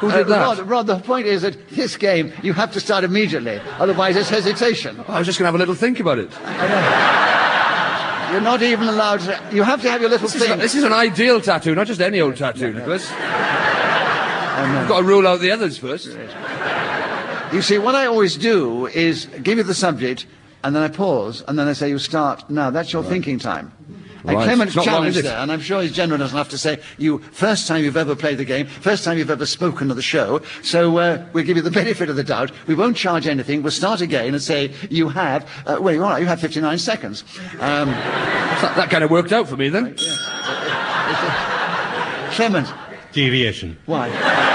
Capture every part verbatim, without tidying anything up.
Who did that? Rod, Rod, the point is that this game, you have to start immediately. Otherwise, it's hesitation. I was just going to have a little think about it. You're not even allowed to... You have to have your little This is, thing. this is an ideal tattoo, not just any old tattoo, Nicholas. You've got to rule out the others first. You see, what I always do is give you the subject, and then I pause, and then I say, you start now. That's your thinking time. And Right. Clement's Not wrong, challenged is it? there, and I'm sure he's generous enough to say, you, first time you've ever played the game, first time you've ever spoken to the show, so uh, we'll give you the benefit of the doubt. We won't charge anything. We'll start again and say, you have, uh, well, all right, you have fifty-nine seconds. Um, That, that kind of worked out for me then. Clement, Deviation. why?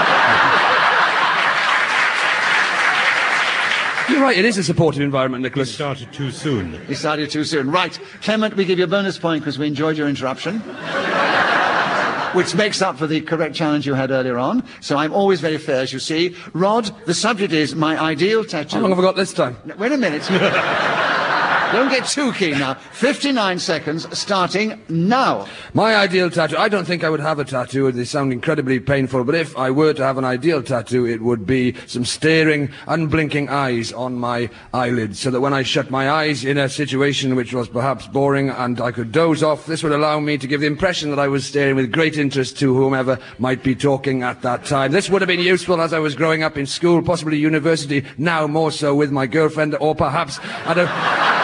You're right, it is a supportive environment, You Nicholas. started too soon. You started too soon. Right, Clement, we give you a bonus point because we enjoyed your interruption. Which makes up for the correct challenge you had earlier on. So I'm always very fair, as you see. Rod, the subject is my ideal tattoo. How long have I got this time? No, wait a minute. Don't get too keen now. fifty-nine seconds, starting now. My ideal tattoo. I don't think I would have a tattoo. They sound incredibly painful. But if I were to have an ideal tattoo, it would be some staring, unblinking eyes on my eyelids, so that when I shut my eyes in a situation which was perhaps boring and I could doze off, this would allow me to give the impression that I was staring with great interest to whomever might be talking at that time. This would have been useful as I was growing up in school, possibly university, now more so with my girlfriend, or perhaps at a...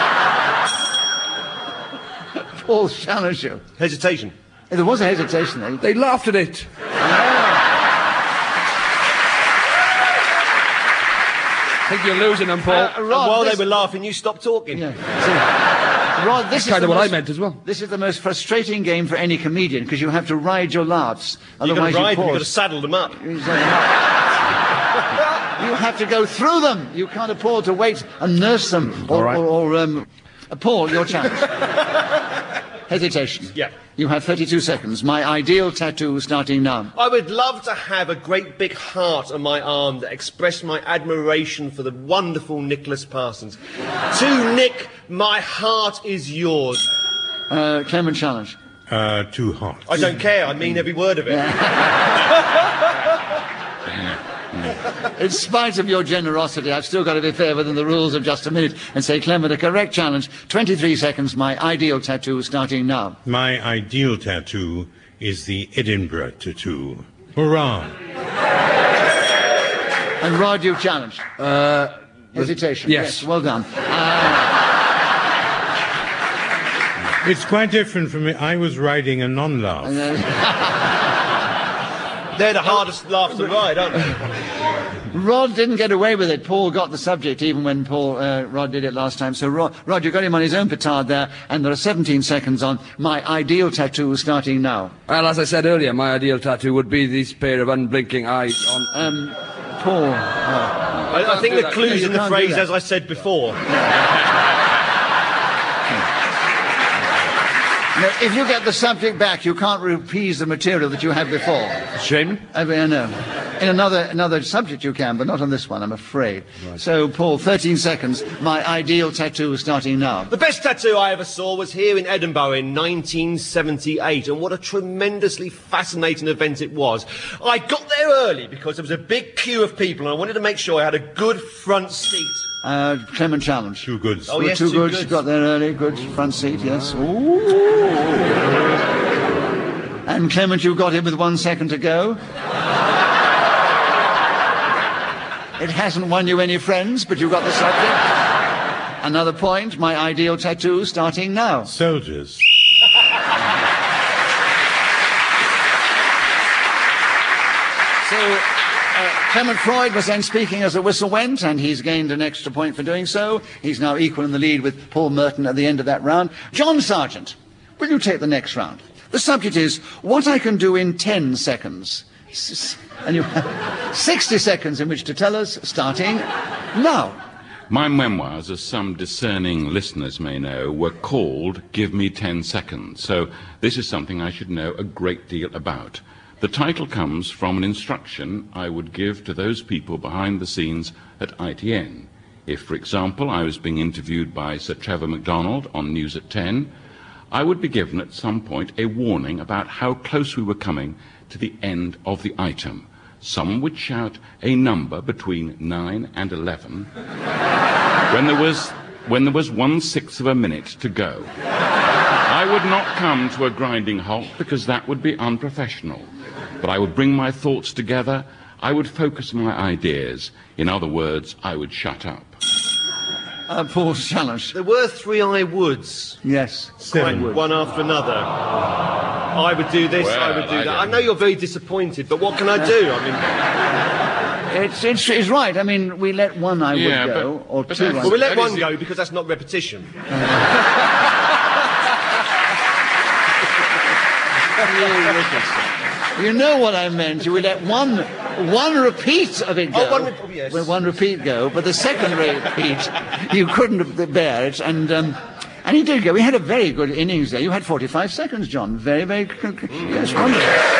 Paul challenged you. Hesitation. There was a hesitation there. They laughed at it. I think you're losing them, Paul. Uh, And Rod, while this- they were laughing, you stopped talking. Yeah. So, Rod, this is kind the of what most- I meant as well. This is the most frustrating game for any comedian because you have to ride your laughs. You've got Otherwise, to ride you them, you've got to pause. saddle them up. You have to go through them. You can't afford to wait and nurse them. Or, All right. or, or um, uh, Paul, your challenge. Hesitation. Yeah. You have thirty-two seconds. My ideal tattoo starting now. I would love to have a great big heart on my arm that expressed my admiration for the wonderful Nicholas Parsons. To Nick, my heart is yours. Uh, Clement challenge. Uh, too hot. I don't care, I mean every word of it. In spite of your generosity, I've still got to be fair within the rules of just a minute and say, Clement, a correct challenge. twenty-three seconds. My ideal tattoo starting now. My ideal tattoo is the Edinburgh tattoo. Hurrah! And Rod, you've challenged. Uh, Hesitation. yes. Well done. Uh, It's quite different from me. I was riding a non-laugh. They're the hardest laughs to ride, aren't they? Rod didn't get away with it. Paul got the subject even when Paul uh, Rod did it last time. So Rod, Rod, you got him on his own petard there, and there are seventeen seconds on my ideal tattoo starting now. Well, as I said earlier, my ideal tattoo would be this pair of unblinking eyes on... Um, Paul. Oh. I, I think do the that. clue's You in the can't do phrase, that. as I said before. Now, if you get the subject back, you can't repeat the material that you had before. Shame. I mean, I know. In another another subject you can, but not on this one, I'm afraid. So, Paul, thirteen seconds. My ideal tattoo starting now. The best tattoo I ever saw was here in Edinburgh in nineteen seventy-eight, and what a tremendously fascinating event it was. I got there early because there was a big queue of people, and I wanted to make sure I had a good front seat. Uh, Clement challenge. Two goods. Oh, Good, yes, two two goods. goods. Got there early. Good front seat. Yes. Ooh. And Clement, you got him with one second to go. It hasn't won you any friends, but you got the subject. Another point. My ideal tattoo starting now. Soldiers. So, uh, Clement Freud was then speaking as the whistle went, and he's gained an extra point for doing so. He's now equal in the lead with Paul Merton at the end of that round. John Sargent, will you take the next round? The subject is what I can do in ten seconds. S- And you have sixty seconds in which to tell us, starting now. My memoirs, as some discerning listeners may know, were called Give Me Ten Seconds, so this is something I should know a great deal about. The title comes from an instruction I would give to those people behind the scenes at I T N. If, for example, I was being interviewed by Sir Trevor MacDonald on News at ten, I would be given at some point a warning about how close we were coming to the end of the item. someone would shout a number between nine and eleven when there was, when there was one-sixth of a minute to go. I would not come to a grinding halt because that would be unprofessional. But I would bring my thoughts together, I would focus my ideas. In other words, I would shut up. Uh, Paul's challenge. There were three I would's. Yes. Seven. Quite one after another. I would do this, Well, I would do I that. I don't- know you're very disappointed, but what can I do? I mean, It's, it's, it's right. I mean, we let one I Yeah, would go, but- or but two. that's- I well, we let That one is- go because that's not repetition. You know what I meant. You would let one one repeat of it go. Oh, one re- oh, yes. Well, one repeat go, but the second repeat, you couldn't bear it, and um, and he did go. We had a very good innings there. You had forty-five seconds, John. Very, very, yes, wonderful.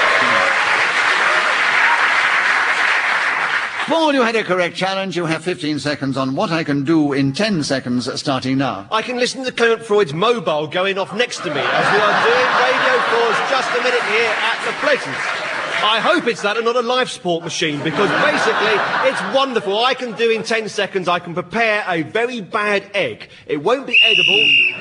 Paul, you had a correct challenge. You have fifteen seconds on what I can do in ten seconds, starting now. I can listen to Clement Freud's mobile going off next to me as we are doing Radio four's Just a Minute here at the Pleasance. I hope it's that and not a life sport machine, because basically it's wonderful. I can do in ten seconds, I can prepare a very bad egg. It won't be edible.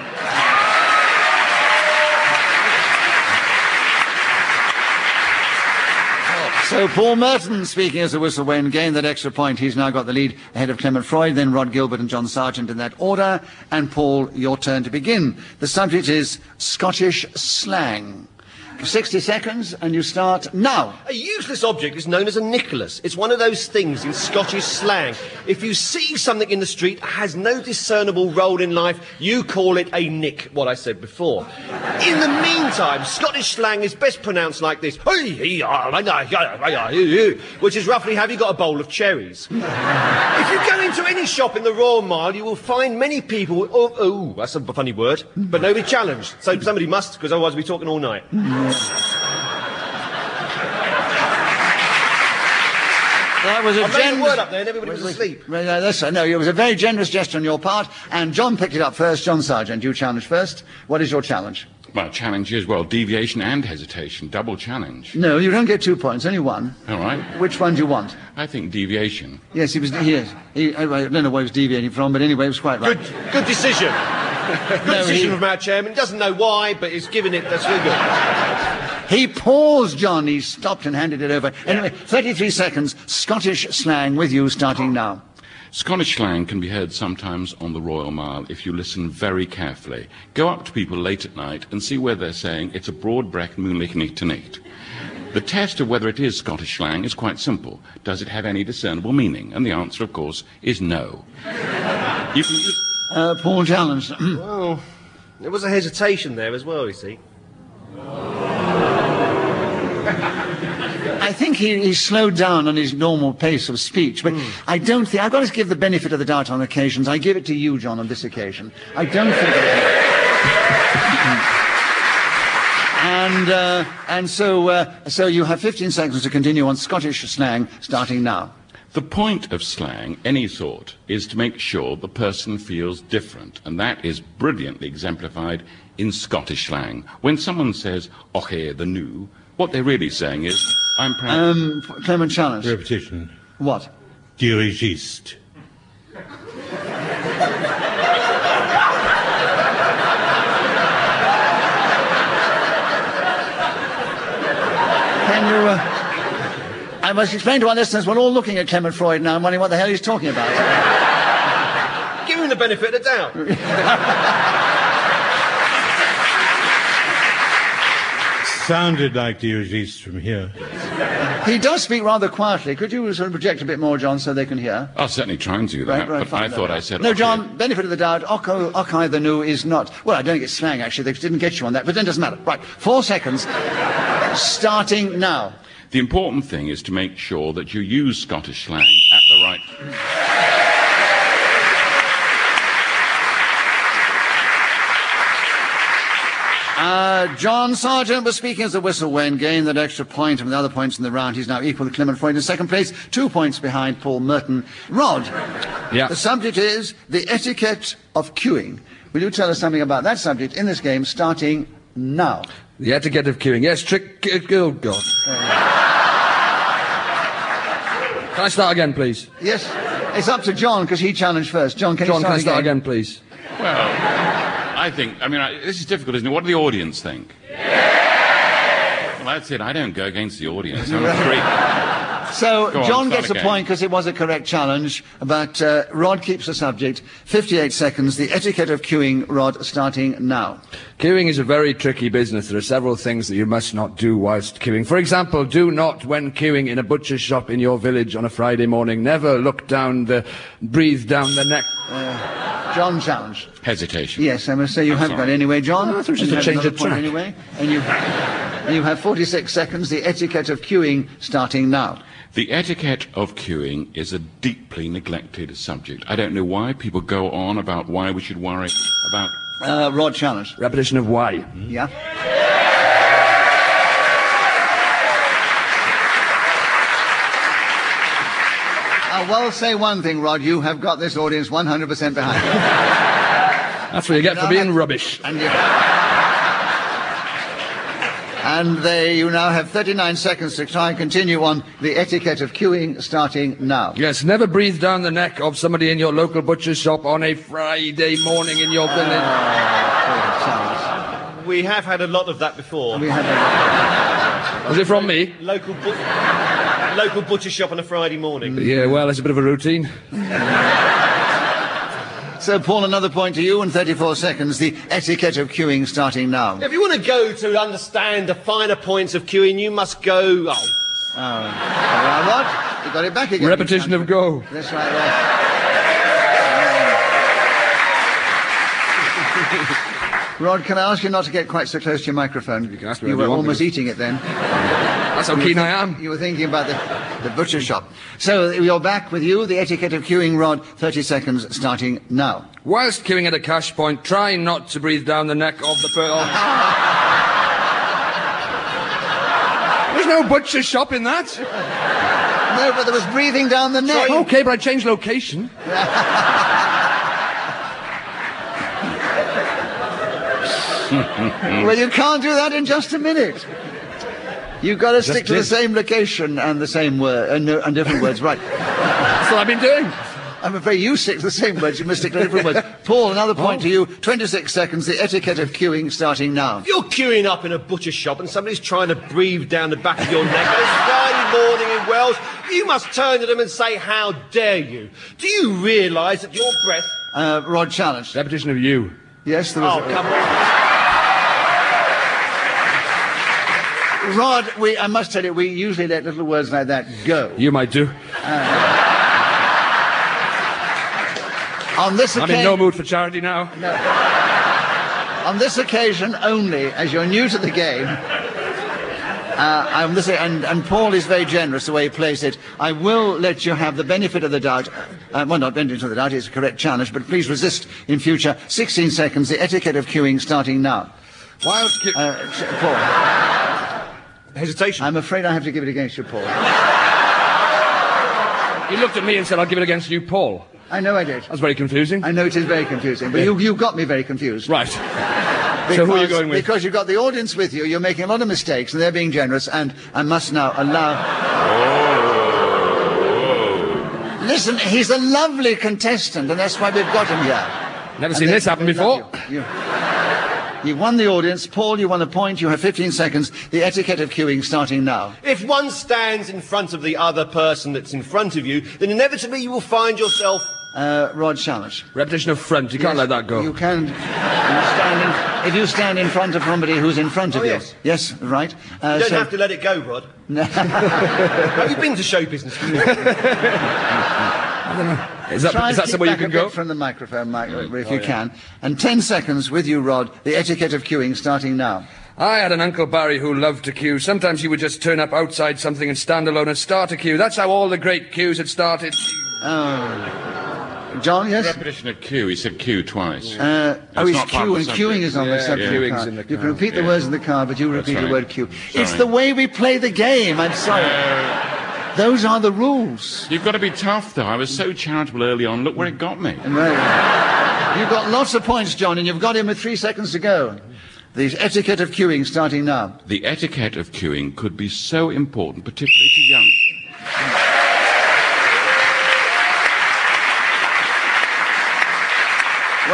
So Paul Merton, speaking as a whistle, Wayne gained that extra point. He's now got the lead ahead of Clement Freud, then Rod Gilbert and John Sargent in that order. And Paul, your turn to begin. The subject is Scottish slang. sixty seconds, and you start now. A useless object is known as a Nicholas. It's one of those things in Scottish slang. If you see something in the street that has no discernible role in life, you call it a nick, what I said before. In the meantime, Scottish slang is best pronounced like this, which is roughly, have you got a bowl of cherries? If you go into any shop in the Royal Mile, you will find many people, oh, oh that's a funny word, but nobody challenged. So somebody must, because otherwise we'll be talking all night. That was a I made a generous... word up there and everybody was asleep. Well, uh, that's, uh, no, it was a very generous gesture on your part, and John picked it up first. John Sargent, you challenged first. What is your challenge? Well, challenge is, well, deviation and hesitation, double challenge. No, you don't get two points, only one. All right. Which one do you want? I think deviation. Yes, he was. Yes, he, I don't know where he was deviating from, but anyway, it was quite right. Good, good decision. Good No, decision he- from our chairman. He doesn't know why, but he's given it. That's really good. He paused, John. He stopped and handed it over. Anyway, thirty-three seconds. Scottish slang with you, starting now. Scottish slang can be heard sometimes on the Royal Mile if you listen very carefully. Go up to people late at night and see where they're saying it's a broad brecht moonlich nicht to nicht. The test of whether it is Scottish slang is quite simple. Does it have any discernible meaning? And the answer, of course, is no. You can use... Uh, Paul challenged. Well, there was a hesitation there as well, you see. I think he, he slowed down on his normal pace of speech, but Mm. I don't think... I've got to give the benefit of the doubt on occasions. I give it to you, John, on this occasion. I don't think... and, uh, and so, uh, so you have fifteen seconds to continue on Scottish slang, starting now. The point of slang, any sort, is to make sure the person feels different, and that is brilliantly exemplified in Scottish slang. When someone says, "Oche, the new," what they're really saying is, "I'm proud." Um, Clement challenge. Repetition. What? Dirigiste. Can you... Uh, I must explain to our listeners, we're all looking at Clement Freud now and wondering what the hell he's talking about. Give him the benefit of the doubt. Sounded like dirigiste from here. He does speak rather quietly. Could you sort of project a bit more, John, so they can hear? I'll certainly try and do that, Right, right, but fine, I no, thought no. I said... No, "Oche." John, benefit of the doubt. Ocho, Okai the new is not... Well, I don't get slang, actually. They didn't get you on that, but then it doesn't matter. Right, four seconds. Starting now. The important thing is to make sure that you use Scottish slang at the right... Uh, John Sargent was speaking as a whistle when gained that extra point from the other points in the round. He's now equal to Clement Freud in second place, two points behind Paul Merton. Rod, Yeah. the subject is the etiquette of queuing. Will you tell us something about that subject in this game, starting now? The etiquette of queuing. Yes, trick... Uh, oh, God. Can I start again, please? Yes, it's up to John, because he challenged first. John, can John, you start can I start again? again, please? Well, I think, I mean, I, this is difficult, isn't it? What do the audience think? Yeah! Well, that's it. I don't go against the audience. I'm a freak. So, Go on, John start gets a again. point because it was a correct challenge, but uh, Rod keeps the subject. fifty-eight seconds. The etiquette of queuing, Rod, starting now. Queuing is a very tricky business. There are several things that you must not do whilst queuing. For example, do not, when queuing in a butcher's shop in your village on a Friday morning, never look down the, breathe down the neck. Uh, John challenged. Hesitation. Yes, I must say you I'm have sorry. got it anyway, John. Oh, I thought it was You just a have change another of point track. Anyway, and you, you have forty-six seconds. The etiquette of queuing starting now. The etiquette of queuing is a deeply neglected subject. I don't know why people go on about why we should worry about... Uh, Rod challenged. Repetition of why. Yeah. I will say one thing, Rod. You have got this audience one hundred percent behind you. That's what you get You for now being have- rubbish. And you... And they, you now have thirty-nine seconds to try and continue on the etiquette of queuing starting now. Yes, never breathe down the neck of somebody in your local butcher's shop on a Friday morning in your village. We have had a lot of that before. We have a... Was it from me? Local, but- local butcher shop on a Friday morning. Yeah, well, it's a bit of a routine. So, Paul, another point to you in thirty-four seconds. The etiquette of queuing starting now. If you want to go to understand the finer points of queuing, you must go... Oh, Oh, all right, Rod, you got it back again. Repetition of go. That's right there. Rod, can I ask you not to get quite so close to your microphone? You can ask me You whatever were you want me almost to. eating it then. That's how keen I am. You were thinking about the, the butcher shop. So you're back with you. The etiquette of queuing, Rod. thirty seconds starting now. Whilst queuing at a cash point, try not to breathe down the neck of the person. There's no butcher shop in that. No, but there was breathing down the neck. Okay, but I changed location. Well, you can't do that in just a minute. You've got to stick to the did. same location and the same word and, no, and different words. Right. That's what I've been doing. I'm afraid you stick to the same words. You must stick to different words. Paul, another point to you. twenty-six seconds. The etiquette of queuing starting now. if you're queuing up in a butcher shop and somebody's trying to breathe down the back of your neck on a Friday morning in Wales, you must turn to them and say, how dare you? Do you realise that your breath... Uh, Rod challenged. Repetition of you. Yes, there was. Oh, come on. Rod, we, I must tell you, we usually let little words like that go. You might do. On this I'm occasion, in no mood for charity now. on this occasion only, as you're new to the game, uh, I'm listening, and, and Paul is very generous the way he plays it. I will let you have the benefit of the doubt. Uh, well, not benefit of the doubt, it's a correct challenge, but please resist in future. sixteen seconds, the etiquette of queuing starting now. Whilst que- Uh, Paul, Hesitation. I'm afraid I have to give it against you, Paul. You looked at me and said, I'll give it against you, Paul. I know I did. That's very confusing. I know it is very confusing, but you, you got me very confused. Right. Because, So who are you going with? Because you've got the audience with you, you're making a lot of mistakes, and they're being generous, and I must now allow... Listen, he's a lovely contestant, and that's why we've got him here. Never And seen they- this happen they before. love You. You, you won the audience. Paul, you won a point. You have fifteen seconds. The etiquette of queuing starting now. If one stands in front of the other person that's in front of you, then inevitably you will find yourself... Uh, Rod challenge. Repetition of front. You can't let that go. You can. You stand in, if you stand in front of somebody who's in front of Oh, you. yes. Yes, right. Uh, You don't so- have to let it go, Rod. Have you been to show business before? Is that, Try is and that keep somewhere you back can a go? bit from the microphone, Mike, Oh, if you can. And ten seconds with you, Rod. The etiquette of queuing starting now. I had an Uncle Barry who loved to queue. Sometimes he would just turn up outside something and stand alone and start a queue. That's how all the great queues had started. Oh. John, yes? Repetition of queue. He said queue twice. Uh, That's oh, he's not part of queuing. the Queuing subject. is on the Yeah, subject. queuing's of the car. in the You can car. repeat the Yeah. words in the car, but you That's repeat the right. word queue. It's Sorry. the way we play the game. I'm sorry. Those are the rules. You've got to be tough, though. I was so charitable early on. Look where it got me. Right. You've got lots of points, John, and you've got him with three seconds to go. The etiquette of queuing starting now. The etiquette of queuing could be so important, particularly to young.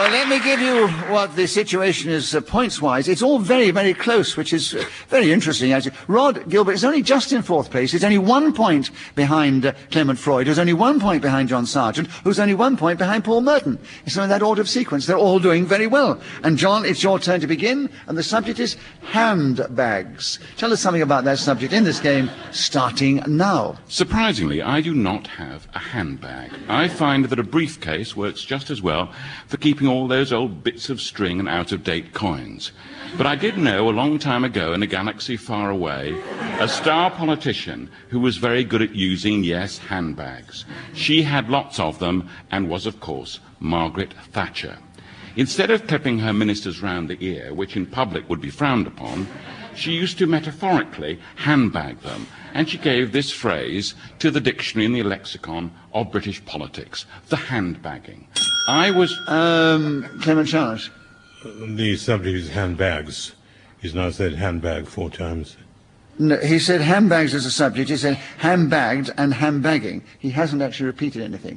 Well, let me give you what the situation is uh, points-wise. It's all very, very close, which is uh, very interesting, actually. Rod Gilbert is only just in fourth place. He's only one point behind uh, Clement Freud, who's only one point behind John Sargent, who's only one point behind Paul Merton. So in that order of sequence, they're all doing very well. And John, it's your turn to begin, and the subject is handbags. Tell us something about that subject in this game, starting now. Surprisingly, I do not have a handbag. I find that a briefcase works just as well for keeping all those old bits of string and out-of-date coins. But I did know a long time ago in a galaxy far away a star politician who was very good at using, yes, handbags. She had lots of them and was, of course, Margaret Thatcher. Instead of clipping her ministers round the ear, which in public would be frowned upon, she used to metaphorically handbag them, and she gave this phrase to the dictionary in the lexicon of British politics, the handbagging. I was... Um, Clement Charles. The subject is handbags. He's now said handbag four times. No, he said handbags as a subject. He said handbagged and handbagging. He hasn't actually repeated anything.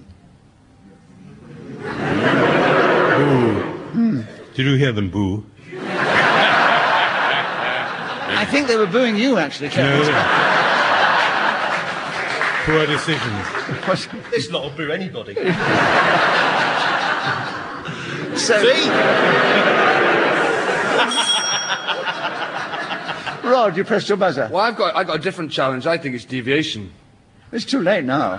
Boo. Hmm. Did you hear them boo? I think they were booing you, actually, Clement. No. Poor decisions. This lot will boo anybody. So, See? Rod, you pressed your buzzer. Well, I've got, I've got a different challenge. I think it's deviation. It's too late now.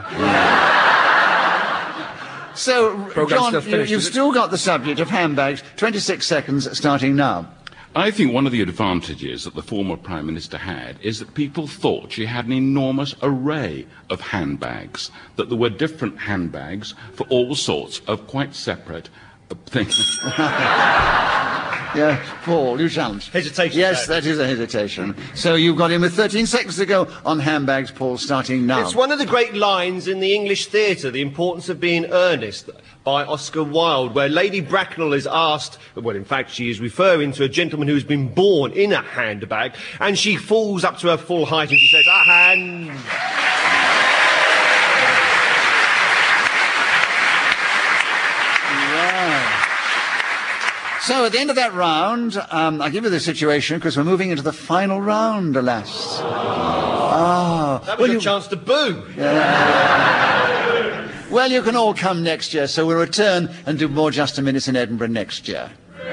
So, Programme's John, still finished, you, you've is it? still got the subject of handbags. twenty-six seconds starting now. I think one of the advantages that the former Prime Minister had is that people thought she had an enormous array of handbags, that there were different handbags for all sorts of quite separate uh, things. Yeah, Paul, you challenge. Hesitation, Yes, Dad. that is a hesitation. So you've got him with thirteen seconds to go on handbags, Paul, starting now. It's one of the great lines in the English theatre, The Importance of Being Earnest, by Oscar Wilde, where Lady Bracknell is asked, well, in fact, she is referring to a gentleman who's been born in a handbag, and she falls up to her full height and she says, a hand... So at the end of that round, um, I'll give you the situation because we're moving into the final round, alas. Ah, That was well, your you, chance to boo. well, you can all come next year, so we'll return and do more Just a Minute in Edinburgh next year.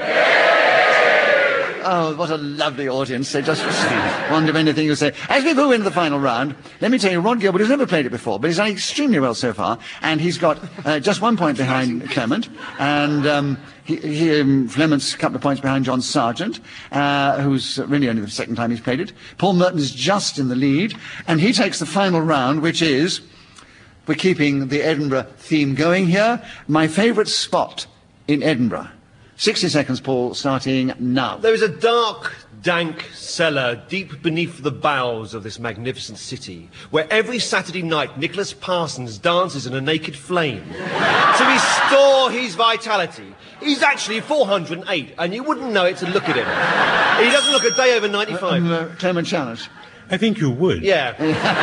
Oh, what a lovely audience. They just wonder if anything you say. As we move into the final round, let me tell you, Rod Gilbert has never played it before, but he's done extremely well so far, and he's got uh, just one point behind Clement, and um, he, he, um, Clement's a couple of points behind John Sargent, uh, who's really only the second time he's played it. Paul Merton is just in the lead, and he takes the final round, which is, we're keeping the Edinburgh theme going here, my favourite spot in Edinburgh. sixty seconds, Paul, starting now. There is a dark, dank cellar deep beneath the bowels of this magnificent city, where every Saturday night Nicholas Parsons dances in a naked flame to restore his vitality. He's actually four hundred eight, and you wouldn't know it to look at him. He doesn't look a day over ninety-five. Um, uh, Clement Challenge. I think you would. Yeah.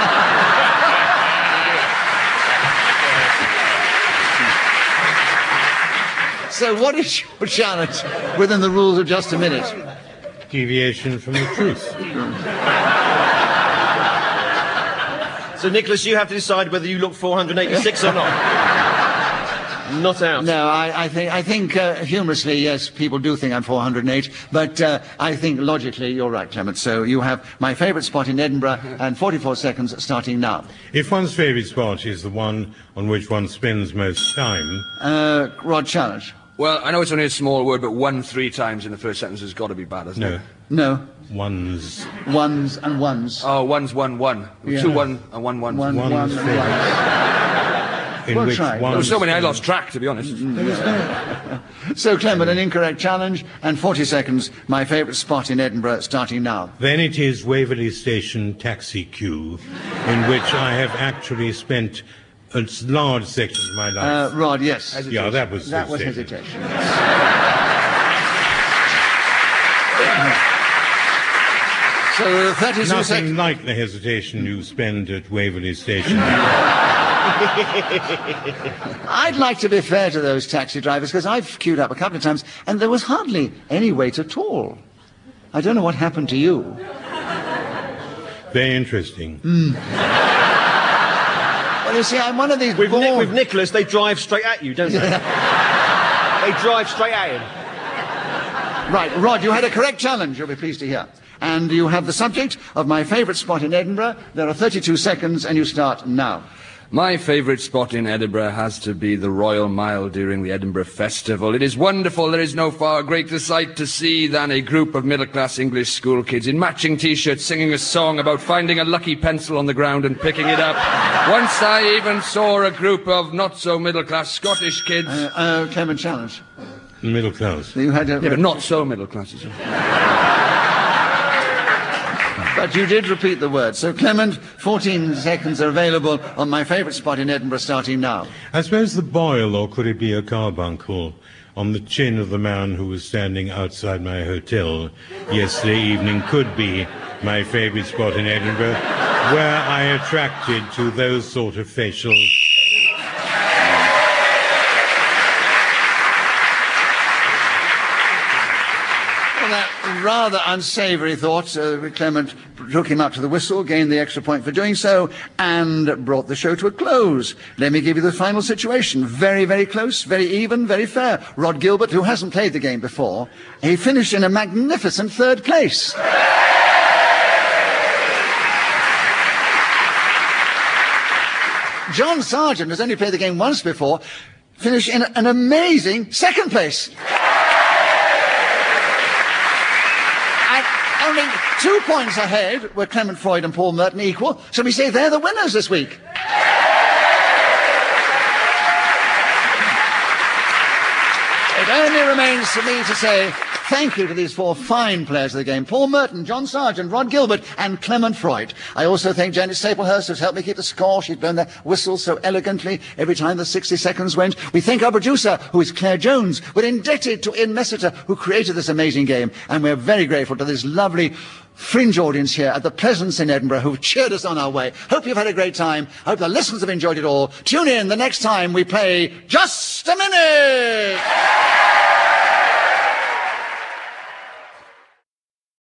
So what is your challenge within the rules of Just a Minute? Deviation from the truth. So, Nicholas, you have to decide whether you look four hundred eighty-six or not. Not out. No, I, I think, I think uh, humorously, yes, people do think I'm four hundred eight, but uh, I think logically you're right, Clement. So you have my favourite spot in Edinburgh, and forty-four seconds starting now. If one's favourite spot is the one on which one spends most time, Uh, Rod Challenge. Well, I know it's only a small word, but one three times in the first sentence has got to be bad, hasn't no, it? No. one's Ones and ones. Oh, one's one, one. Yeah. Two, one, and one, one. One, one's one, and favourite. one. in Well which tried. one There were so many I lost track, to be honest. So, Clement, an incorrect challenge, and forty seconds, my favourite spot in Edinburgh, starting now. Then it is Waverley Station taxi queue, in which I have actually spent a large section of my life. Uh, Rod, yes. yeah, that was That was hesitation. hesitation. So, thirty-two Nothing seconds. like the hesitation you spend at Waverley Station. I'd like to be fair to those taxi drivers, because I've queued up a couple of times, and there was hardly any wait at all. I don't know what happened to you. Very interesting. Mm. Well, you see, I'm one of these With, bored... Ni- with Nicholas, they drive straight at you, don't they? They drive straight at him. Right, Rod, you had a correct challenge, you'll be pleased to hear. And you have the subject of my favourite spot in Edinburgh. There are thirty-two seconds, and you start now. My favourite spot in Edinburgh has to be the Royal Mile during the Edinburgh Festival. It is wonderful. There is no far greater sight to see than a group of middle-class English school kids in matching T-shirts singing a song about finding a lucky pencil on the ground and picking it up. Once I even saw a group of not-so-middle-class Scottish kids... Uh, uh, Clement, challenge. Middle class. You had a... Yeah, but not so middle-class. But you did repeat the word. So, Clement, fourteen seconds are available on my favourite spot in Edinburgh, starting now. I suppose the boil, or could it be a carbuncle, on the chin of the man who was standing outside my hotel yesterday evening could be my favourite spot in Edinburgh, where I attracted to those sort of facial... Rather unsavoury thought. Uh, Clement took him up to the whistle, gained the extra point for doing so, and brought the show to a close. Let me give you the final situation. Very, very close, very even, very fair. Rod Gilbert, who hasn't played the game before, he finished in a magnificent third place. John Sargent has only played the game once before, finished in an amazing second place. Only two points ahead were Clement Freud and Paul Merton equal, so we say they're the winners this week. It only remains for me to say thank you to these four fine players of the game: Paul Merton, John Sargent, Rod Gilbert and Clement Freud. I also thank Janet Staplehurst, who's helped me keep the score. She's blown the whistle so elegantly every time the sixty seconds went. We thank our producer, who is Claire Jones. We're indebted to Ian Messiter, who created this amazing game, and we're very grateful to this lovely fringe audience here at the Pleasance in Edinburgh who've cheered us on our way. Hope you've had a great time. Hope the listeners have enjoyed it all. Tune in the next time we play Just a Minute!